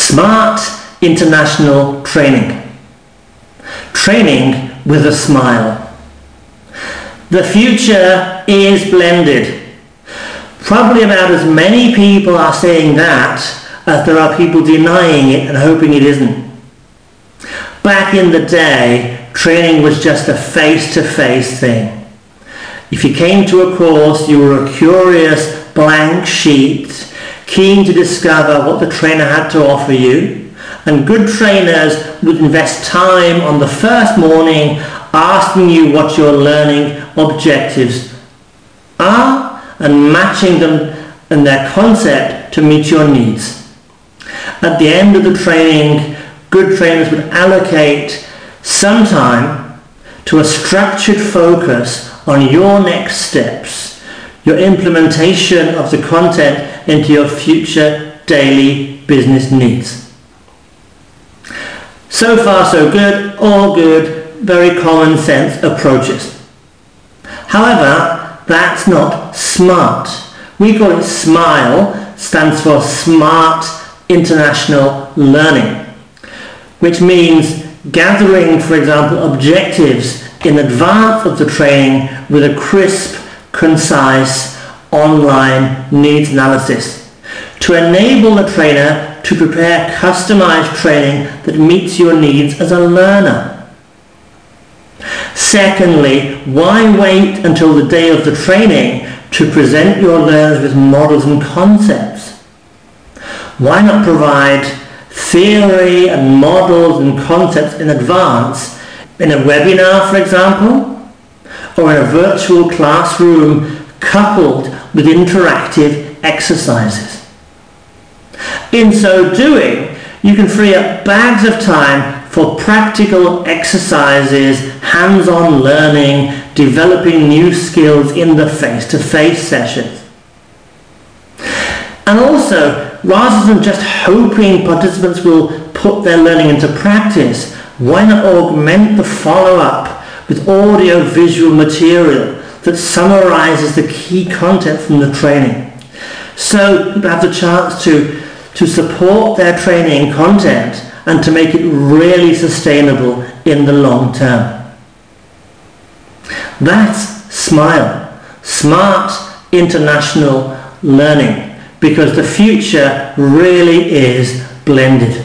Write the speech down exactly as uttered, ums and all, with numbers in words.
Smart international training. Training with a smile. The future is blended. Probably about as many people are saying that as there are people denying it and hoping it isn't. Back in the day, training was just a face-to-face thing. If you came to a course, you were a curious blank sheet, keen to discover what the trainer had to offer you, and good trainers would invest time on the first morning asking you what your learning objectives are and matching them and their concept to meet your needs. At the end of the training, good trainers would allocate some time to a structured focus on your next steps, your implementation of the content into your future daily business needs. So far so good, all good, very common sense approaches. However, that's not smart. We call it SMILE, stands for Smart International Learning, which means gathering, for example, objectives in advance of the training with a crisp, concise, online needs analysis to enable the trainer to prepare customized training that meets your needs as a learner. Secondly, why wait until the day of the training to present your learners with models and concepts? Why not provide theory and models and concepts in advance in a webinar, for example, or in a virtual classroom coupled with interactive exercises? In so doing, you can free up bags of time for practical exercises, hands-on learning, developing new skills in the face-to-face sessions. And also, rather than just hoping participants will put their learning into practice, why not augment the follow-up with audio-visual material that summarizes the key content from the training, so people have the chance to, to support their training content and to make it really sustainable in the long term. That's SMILE, Smart International Learning, because the future really is blended.